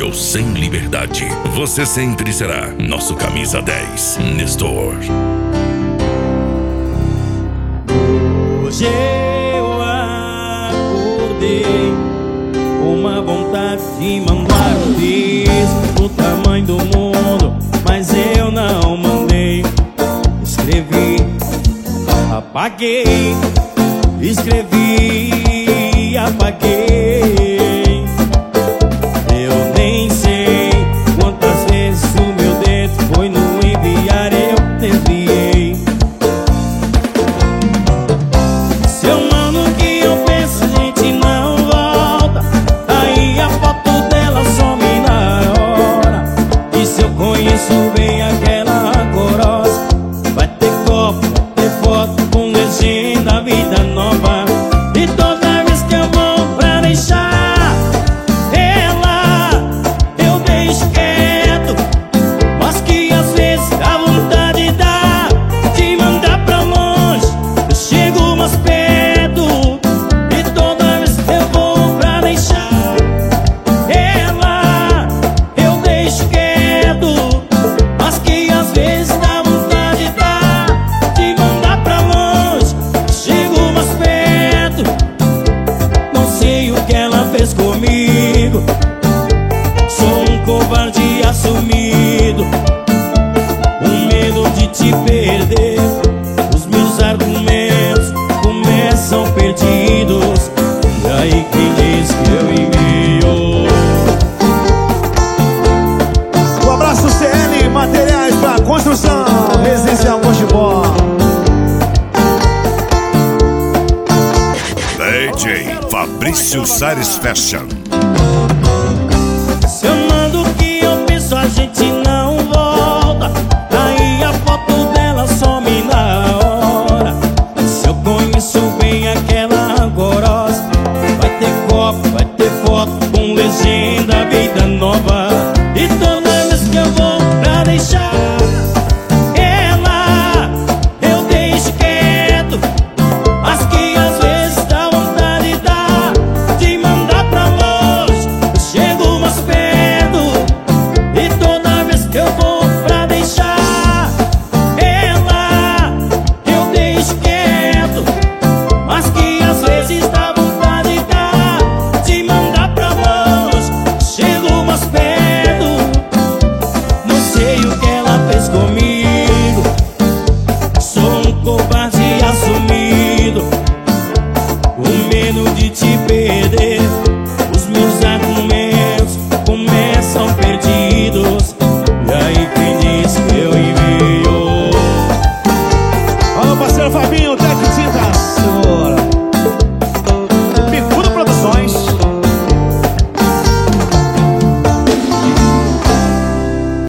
rádio sem liberdade. Você sempre será nosso camisa 10, Nestor. Hoje eu acordei com uma vontade de mandar um disco do tamanho do mundo, mas eu não mandei. Escrevi, apaguei, escrevi, apaguei. Eu nem sei quantas vezes o meu dedo foi no enviar, eu desviei. Se eu mando o que eu penso, a gente não volta. Aí a foto dela some na hora. E se eu conheço bem aquela corosa, vai ter copo, vai ter foto com legenda, vida nova. E toda vez que eu vou pra deixar ela, eu deixo quieto. Mas que às vezes dá vontade de mandar pra longe. Eu chego mais perto. E toda vez que eu vou pra deixar ela, eu deixo quieto. Mas que às vezes dá vontade de mandar pra longe. Eu chego mais perto. Não sei o que ela fez comigo. Sou um covarde assumido, um medo de te perder. Os meus argumentos começam perdidos. E aí quem diz que eu envio? Um abraço CL, materiais pra construção, residencial Mojibó. DJ Fabrício Sares Fashion. Se eu mando o que eu penso, a gente não volta. Aí a foto dela some na hora. Se eu conheço bem aquela gorosa, vai ter copo, vai ter foto com legenda, vida nova. E toda vez que eu vou pra deixar ela, eu deixo quieto. Mas que às vezes dá vontade de mandar pra longe. Eu chego mais perto. E toda vez que eu vou pra deixar ela, eu deixo quieto. Mas que às vezes dá vontade de mandar pra longe. Eu chego mais perto. Não sei o que ela fez comigo. Sou um covarde assumido, o medo de te perder. Os meus argumentos começam perdidos. E aí quem diz que eu envio? Alô, parceiro Fabinho, técnico